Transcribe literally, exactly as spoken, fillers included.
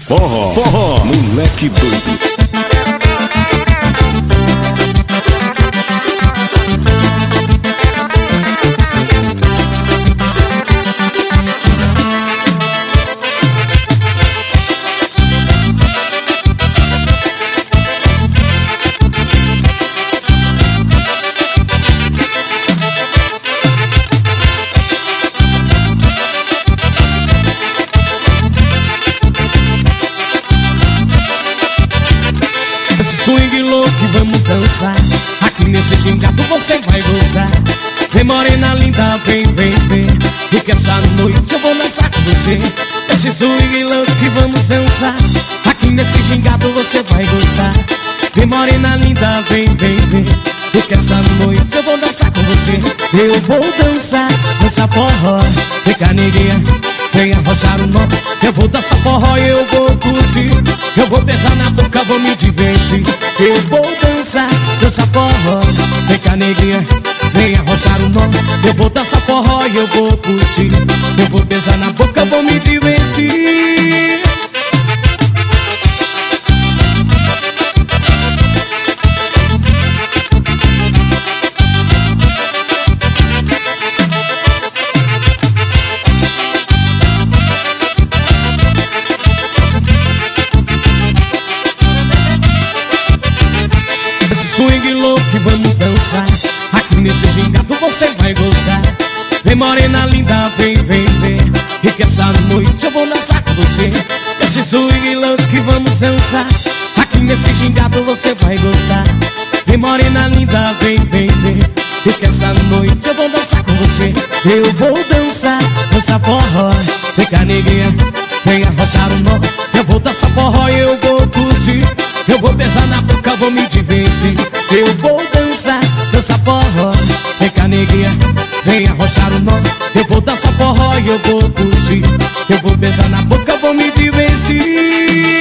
Forró, forró, moleque doido. Swing louco, vamos dançar. Aqui nesse gingado você vai gostar. Vem morena linda, vem, vem, vem. Porque essa noite eu vou dançar com você. Esse swing louco, vamos dançar. Aqui nesse gingado você vai gostar. Vem morena linda, vem, vem, vem. Porque essa noite eu vou dançar com você. Eu vou dançar, dançar forró. Vem cá, neguinha, venha roçar o nó. Eu vou dançar forró e eu vou curtir. Eu vou beijar na boca, vou me divertir. Eu vou dançar, dançar forró. Vem cá, neguinha, venha roçar o nó. Eu vou dançar forró e eu vou curtir. Eu vou beijar na boca, vou me divertir. Swing louco, vamos dançar. Aqui nesse gingado você vai gostar. Vem morena linda, vem, vem, vem. E que essa noite eu vou dançar com você. Esse swing louco, vamos dançar. Aqui nesse gingado você vai gostar. Vem morena linda, vem, vem, vem. E que essa noite eu vou dançar com você. Eu vou dançar, dançar forró. Vem cá, neguinha, venha roçar o nó. Eu vou dançar forró e eu vou curtir. Eu vou beijar na boca, vou me divertir. Eu vou dançar, dançar forró. Vem cá, neguinha, venha roçar o nó. Eu vou dançar forró e eu vou curtir. Eu vou beijar na boca, vou me divertir.